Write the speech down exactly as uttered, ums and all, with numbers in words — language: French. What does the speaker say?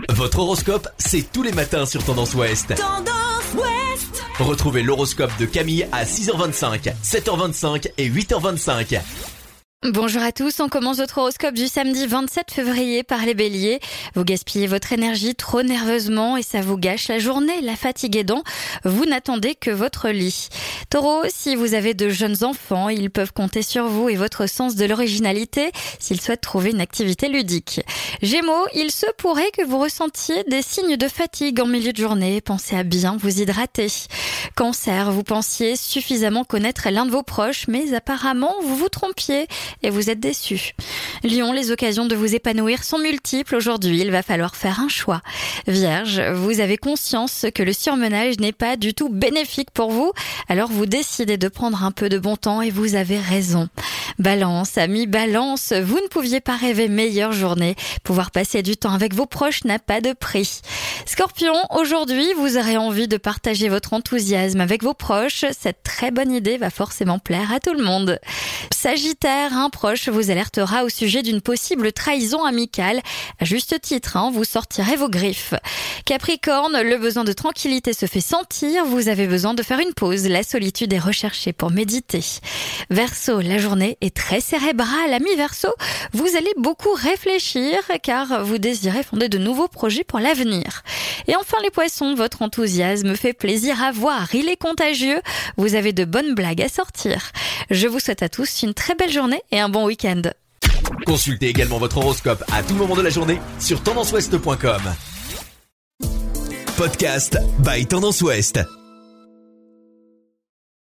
Votre horoscope, c'est tous les matins sur Tendance Ouest. Tendance Ouest. Retrouvez l'horoscope de Camille à six heures vingt-cinq, sept heures vingt-cinq et huit heures vingt-cinq. Bonjour à tous, on commence votre horoscope du samedi vingt-sept février par les béliers. Vous gaspillez votre énergie trop nerveusement et ça vous gâche la journée, la fatigue aidant, vous n'attendez que votre lit. Taureau, si vous avez de jeunes enfants, ils peuvent compter sur vous et votre sens de l'originalité s'ils souhaitent trouver une activité ludique. Gémeaux, il se pourrait que vous ressentiez des signes de fatigue en milieu de journée, pensez à bien vous hydrater. Cancer, vous pensiez suffisamment connaître l'un de vos proches, mais apparemment vous vous trompiez et vous êtes déçu. Lion, les occasions de vous épanouir sont multiples aujourd'hui, il va falloir faire un choix. Vierge, vous avez conscience que le surmenage n'est pas du tout bénéfique pour vous, alors vous décidez de prendre un peu de bon temps et vous avez raison. Balance, amis Balance, vous ne pouviez pas rêver meilleure journée. Pouvoir passer du temps avec vos proches n'a pas de prix. Scorpion, aujourd'hui, vous aurez envie de partager votre enthousiasme avec vos proches. Cette très bonne idée va forcément plaire à tout le monde. Sagittaire, un proche vous alertera au sujet d'une possible trahison amicale. À juste titre, hein, vous sortirez vos griffes. Capricorne, le besoin de tranquillité se fait sentir. Vous avez besoin de faire une pause. La solitude est recherchée pour méditer. Verseau, la journée est très cérébrale. Ami Verseau, vous allez beaucoup réfléchir car vous désirez fonder de nouveaux projets pour l'avenir. Et enfin les poissons, votre enthousiasme fait plaisir à voir. Il est contagieux. Vous avez de bonnes blagues à sortir. Je vous souhaite à tous une très belle journée et un bon week-end. Consultez également votre horoscope à tout moment de la journée sur tendance ouest point com. Podcast by Tendance Ouest.